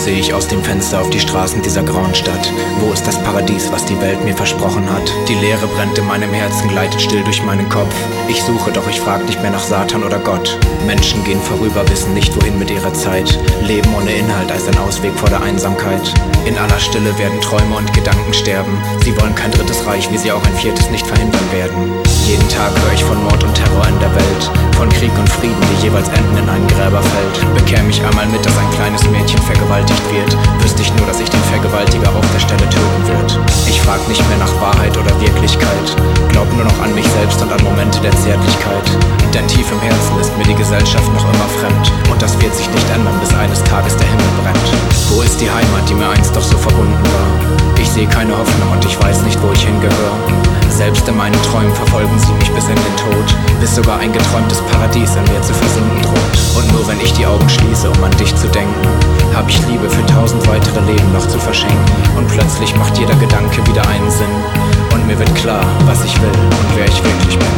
sehe ich aus dem Fenster auf die Straßen dieser grauen Stadt. Wo ist das Paradies, was die Welt mir versprochen hat? Die Leere brennt in meinem Herzen, gleitet still durch meinen Kopf. Ich suche, doch ich frag nicht mehr nach Satan oder Gott. Menschen gehen vorüber, wissen nicht wohin mit ihrer Zeit. Leben ohne Inhalt als ein Ausweg vor der Einsamkeit. In aller Stille werden Träume und Gedanken sterben. Sie wollen kein drittes Reich, wie sie auch ein viertes nicht verhindern werden. Jeden Tag höre ich von Mord und Terror in der Welt, von Krieg und Frieden, die jeweils enden in ein Gräberfeld. Bekäme ich einmal mit, dass ein kleines Mädchen vergewaltigt wird, wüsste ich nur, dass ich den Vergewaltiger auf der Stelle töten wird. Ich frag nicht mehr nach Wahrheit oder Wirklichkeit, glaub nur noch an mich selbst und an Momente der Zärtlichkeit. Denn tief im Herzen ist mir die Gesellschaft noch immer fremd, und das wird sich nicht ändern, bis eines Tages der Himmel brennt. Wo ist die Heimat, die mir einst doch so verbunden war? Ich sehe keine Hoffnung und ich weiß nicht, wo ich hingehöre. Selbst in meinen Träumen verfolgen sie mich bis in den Tod, bis sogar ein geträumtes Paradies in mir zu versinken droht. Und nur wenn ich die Augen schließe, um an dich zu denken, hab ich Liebe für 1000 weitere Leben noch zu verschenken. Und plötzlich macht jeder Gedanke wieder einen Sinn, und mir wird klar, was ich will und wer ich wirklich bin.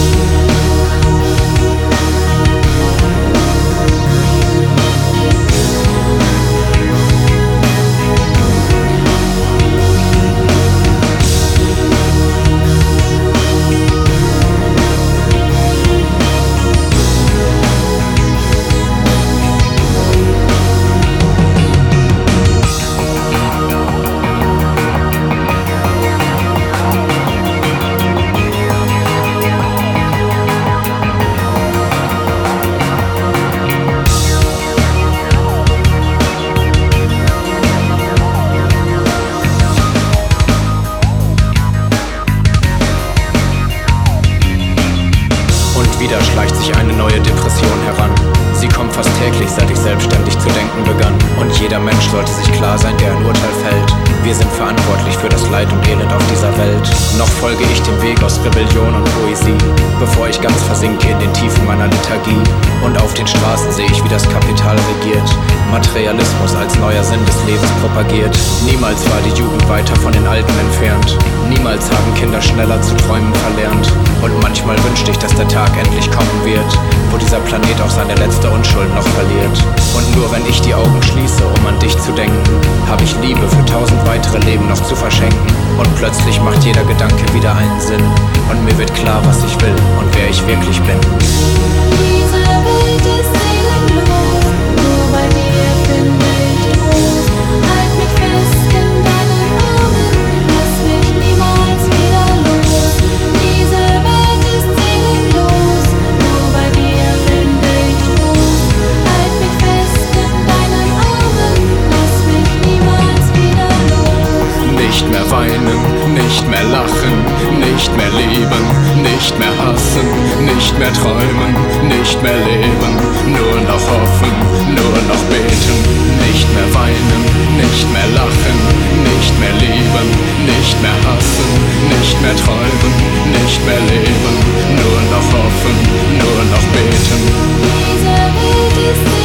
Wieder schleicht sich eine neue Depression heran. Sie kommt fast täglich, seit ich selbstständig zu denken begann. Und jeder Mensch sollte sich klar sein, der ein Urteil fällt. Wir sind verantwortlich für das Leid und Elend auf dieser Welt. Noch folge ich dem Weg aus Rebellion und Poesie, bevor ich ganz versinke in den Tiefen meiner Lethargie. Und auf den Straßen sehe ich, wie das Kapital regiert, Materialismus als neuer Sinn des Lebens propagiert. Niemals war die Jugend weiter von den Alten entfernt. Niemals haben Kinder schneller zu träumen verlernt. Und manchmal wünschte ich, dass der Tag endlich kommen wird, wo dieser Planet auch seine letzte Unschuld noch verliert. Und nur wenn ich die Augen schließe, um an dich zu denken, habe ich Liebe für 1000 weitere Leben noch zu verschenken. Und plötzlich macht jeder Gedanke wieder einen Sinn, und mir wird klar, was ich will und wer ich wirklich bin. Diese Welt ist seelenlos, nur bei dir finde ich Trost. Halt mich fest in deinen Armen, lass mich niemals wieder los. Diese Welt ist seelenlos, nur bei dir finde ich Trost. Halt mich fest in deinen Armen, lass mich niemals wieder los. Nicht mehr weinen, nicht mehr lachen, nicht mehr lieben, nicht mehr hassen, nicht mehr träumen, nicht mehr leben, nur noch hoffen, nur noch beten. Nicht mehr weinen, nicht mehr lachen, nicht mehr lieben, nicht mehr hassen, nicht mehr träumen, nicht mehr leben, nur noch hoffen, nur noch beten. Diese Welt ist